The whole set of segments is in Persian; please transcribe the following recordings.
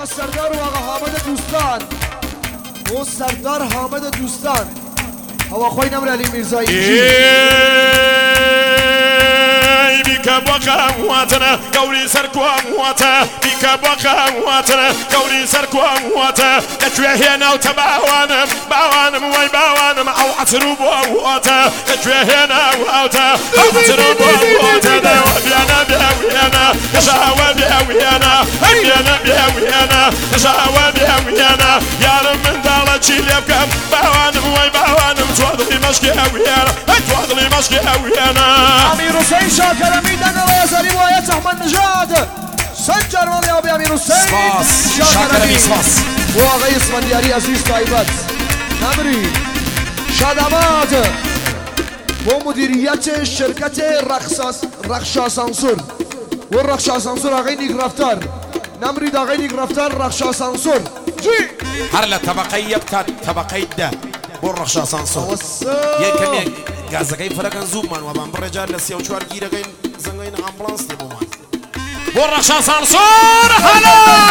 سردار و آقا حامد دوستان و سردار حامد دوستان هوا خوی نمر علی میرزایی بيك بقى مواتنا قولي سركوا موتا بيك بقى مواتنا قولي سركوا موتا كتوي هنا وتباوانم باوانم وي باوانم او عتروب ووتا كتوي هنا ووتا او عتروب ووتا بيانا بيانا يشاوى بيانا بيانا بيانا يشاوى بيانا يا من دالة تشيليبكم باوانم وي باوانم توضلي مشكي ويانا توضلي مشكي ويانا امير حسين شاكر ميدان ويزري ويا احمد نجاد سجل والله ابي امير حسين شاكر امي سباس وغيس من دياري عزيز طيبات نمري شادمات ومديرية شركة رخشا سانسور والرخشا سانسور اغيني غرفتار نمري دا غيني غرفتار رخشا سانسور جي هرلا طبقية بكات طبقية ده بالرخشا سانسور يكمل غازكاي فرقان زومان وبان برجال لسيو شوار جيرغين زنغين امبولانس لبومان بالرخشا سانسور هلا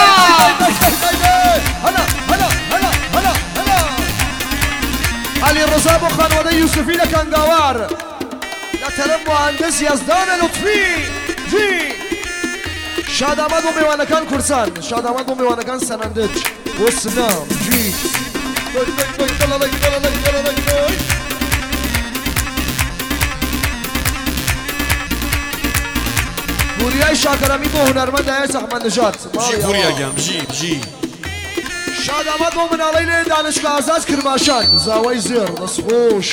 هلا هلا هلا هلا هلا علي الرزاق وخان ودي يوسفي لكنغاوار لا ترم مهندس يزدان لطفي جي شادامات وميوانكان كرسان شادامات وميوانكان سنندج والسلام جي بوریای شاکرمی با هنرمند ایس احمد نجات بجي بوريا جام بجي شادامات و منالیل دانشگاه آزاد کرماشان زاوی زیر نصفوش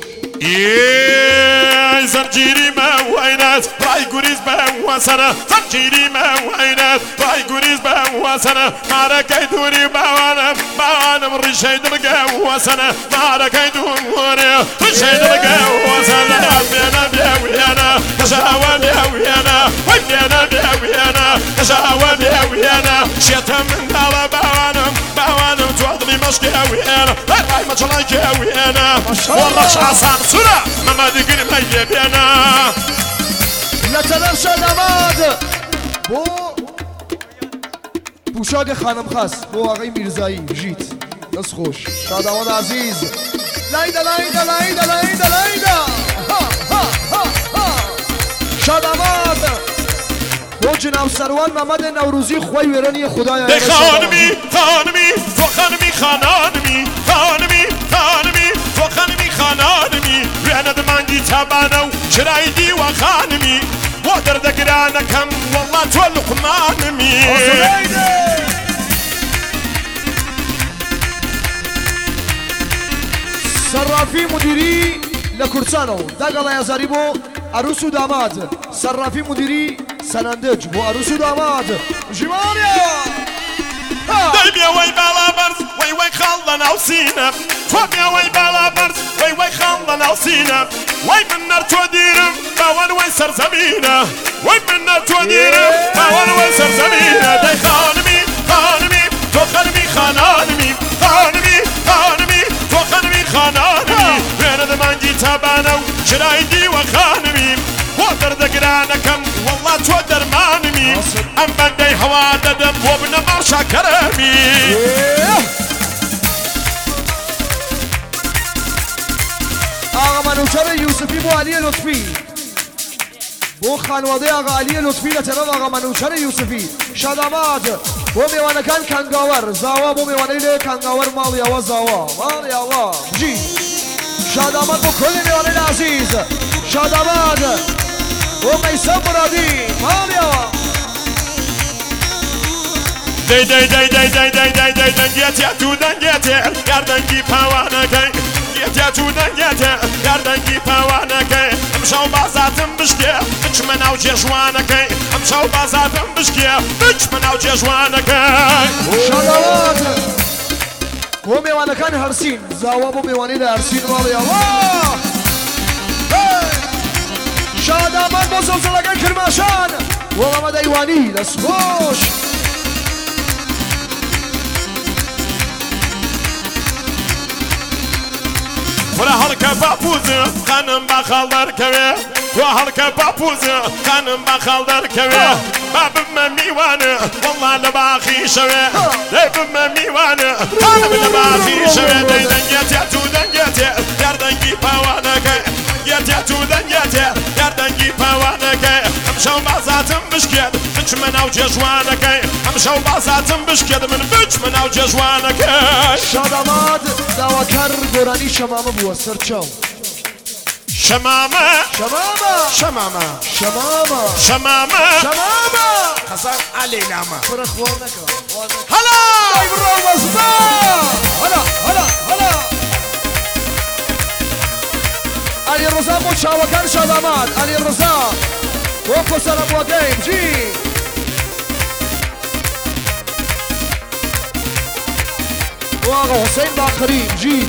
زنجيري ما وينات راي قريز ما وسنة زنجيري ما وينات راي قريز ما وسنة ما ركيت دوري باوانم رشيد رقا وسنة ما ركيت دوري رشيد رقا وسنة بينا بيانا تشاوى بيانا وبينا بيانا تشاوى بيانا شيتا من دار باوانم توضني مشكي ويانا راي ما شلايك ويانا والرش عصام سرعة ماما دقني ما يبينا لا تنام شادامات بوشاق خانم خاص بو آقای میرزایی جیت دست خوش شادامات عزیز لایدا لایدا لایدا لایدا لایدا شادامات بو جناب سروان محمد نوروزی خوی ویرانی خدای خانمی خانمی تو خانمی خانانمی خانمی خانمی تو خانمی خانانمی ویاند مانگی تبانو شرایدی و خانمی و دردگرانکم والله تو لقمانمی صرافی مدیری لکرسانو دقل یازاری بو عروس و داماد صرافی مدیری سنندج بو عروس و داماد جمالیا دايميا وي بالا برز وي خلنا وسينا توميا وي بالا برز وي خلنا وسينا وي من نار توديرم باوان وي سرزمينا وي من نار توديرم باوان وي سرزمينا داي خانمي خانمي تو خانمي خانانمي خانمي خانمي تو خانمي خانانمي بين دمانجي تبانو شرايدي وخانمي ودردقرانكم والله تو درمانمي ام بندي هوا ددم وابن مرشا كرمي آقا منوچهر یوسفی بو علی لطفی بو خانواده آقا علی لطفی لطرف آقا منوچهر یوسفی شادامات بو میوانکان کنگاور زاوا بو میوانیل کنگاور مال یاوا زاوا مال یاوا جی شادامات بو کل میوانیل عزیز شادامات بو میسم مرادی مال یاوا داي داي داي داي داي داي داي داي دنجيت يا تو دنجيت يا دنجي باوانكاي يا تو دنجيت يا دنجي باوانكاي مشاو بازاتم بشكي مش مناو جوانكاي مشاو بازاتم بشكي مش مناو جوانكاي شادامات بو میوانکان هرسین زاوا بو میوانیل هرسین مال یاوا شادامات بو زلزلگان کرماشان و محمد ایوانی دست خوش فرا هركب فوز خانم بخالر كوي وهلك بابوزة خانم بخلدر كوي بابم ميوانة والله لباخي شوي بابم ميوانة خانم لباخي شوي دنجتي تو دنجتي يردنجي باوانك يا تو دنجتي يردنجي باوانك امشو بازاتم بشكيد بچ من او جوانك امشو بازاتم بشكيد من بچ من او جوانك شاداماد داواتر گورانی شمامه بو سرچاو شمامة شمامه شمامة شمامه شمامة شمامه خسر علي لاما فرخ وانك هلا هلا هلا هلا علي الرزاق متشاوكان شاداماد علي الرزاق وقفوا سلام وقايم جي واغا حسين باقرين جيت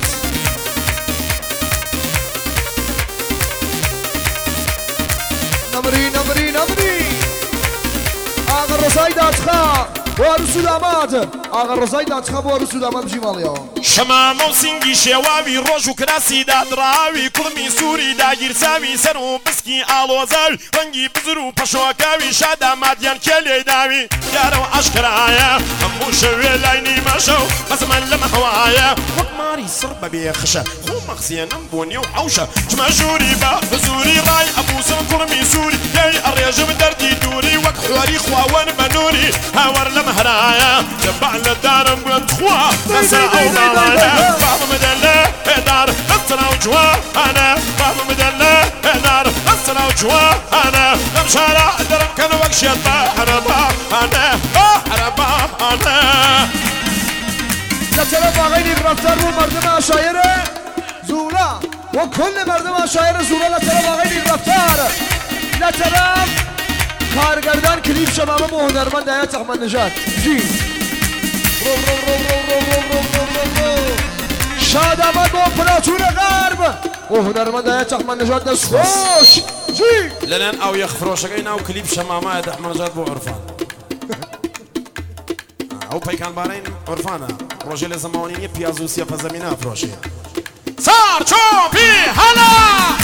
نمري نمري نمري آغا الرزاق داتخا وارسو داماد آغا الرزاق داتخا وارسو داماد جي ماليا شمامة وسنگي شواوي روج وكراسي دادراوي كلمي سوري داگير ساوي سرو بسكي آلوزاوي رنگي بزرو پشوكاوي شاداماد يان كلي داوي يارو عشكرايا همو شوي لايني ماشو بزمن لما هوايا وكماري صربة بيخشة خو مخزيا نمبوني وحوشة جمجوري با بزوري راي ابو سن كلمي سوري ياي الرياجم دردي دوري وك حواري خواوان بنوري هاور لمهرايا تبع للدارم قلت خوا نسرع وضايا بابا مدلة دار نسرع وجوا انا بابا مدلة دار نسرع وجوا انا لمشارع درم كان وكشيط بحربا انا بحربا انا لطرف آقای رفتار رو مردم عشایره زولا و کل مردم عشایره زولا لطرف آقای رفتار لطرف کارگردان کلیپ شمامه و هنرمند حیات احمد نژاد جی شاداماد با امپراتور غرب و هنرمند حیات احمد نژاد دست خوش جی لنن او يخفروشكين او كليب شمامة احمد نژاد بو عرفان او بيكان بارين عرفانا روجل زمانيني بيازو سيافا زمينة فروشي صار شوفي هلا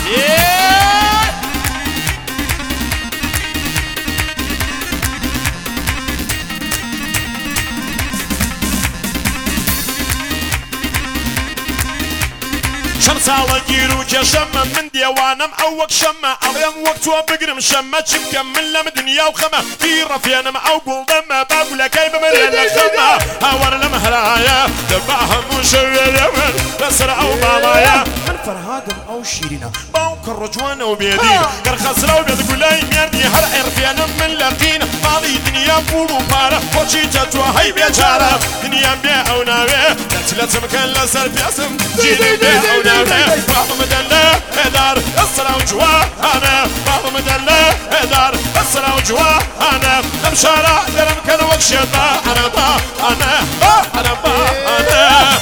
ساڵە گیر و کێشەمە من دێوانم ئەو وەک شەمە ئەڵێم وەک تۆ بگرم شەمە چمکە من لەم دنیا و خەمە بیڕەفێنم ئەو گوڵدەمە با گولەکەی بمرێ لە خەمە هاوەر لەم هەرایە دەبا هەموو شەوێرە من لەسەر ئەو باڵایە من فەرهادم ئەو شیرینە باو کە ڕۆجوانە و بێدین گەرخەسرە و بێت گولای مێردی هەر عێرفێنم من لە قینە ماڵی دنیا پوڵ و پارە بۆچیتە تۆ هەی بێچارە دنیام بێ ئەو ناوێ دەچلە چمکەن لەسەر پێسم جیلی بێ ئەو ناوێ بابا مدلة دار الصلاة وجوانا بابا مدلة دار الصلاة وجوانا امشارع درم كان وكشيطا انا با انا با انا با انا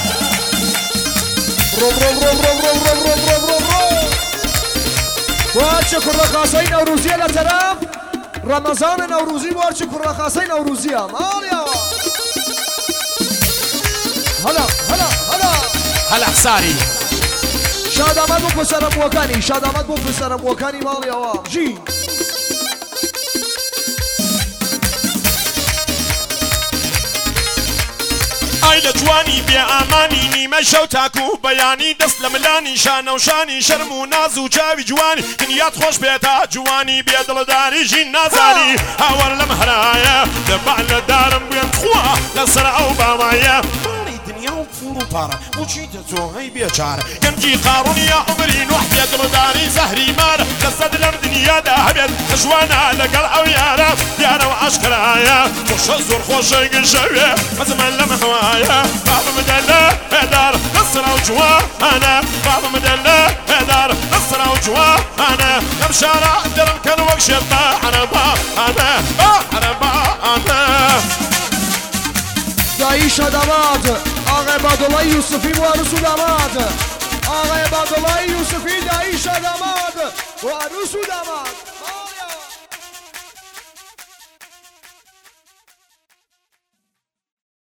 وارچه کرخاصای نوروزی لطرف رمضان نوروزی وارچه کرخاصای نوروزی هم آلیا هلا هلا هلا هلا حساري شاداماد بو پسرم وکانی شاداماد بو پسرم وکانی مالی آوام جی ئای لە جوانی بێ ئامانی نیمە شەو تاکو و بەیانی دەست لە ملانی شانە و شانی شەرم و ناز و چاوی جوانی دنیات خۆش بێتە جوانی بێدڵداری ژین نازانی هاوەر لەم هەرایە دەبا لە دارم بێن خوا لەسەر ئەو باوایە دنيا وفور وبارا وشيت تو هي بيچار گەنجی قاڕونیا عمری نوح بێدڵداری زەهری مارە لەسەد لەم دنیادا هەبێت جوانە لەگەڵ ئەو یارە دیارە و عەشقرایە خۆشە زۆر خۆشەی گەشەوێ مەزمەن لەم هەوایە بابا مدلة دار نصرة وجوانا بابا مدلة دار نصرة وجوانا لم شارع درم كان وقت شيطا أنا با أنا با أنا با أنا دایی شاداماد آقای عبادالله یوسفی و عروس و داماد آقای عبادالله یوسفی دایی شاداماد و عروس و داماد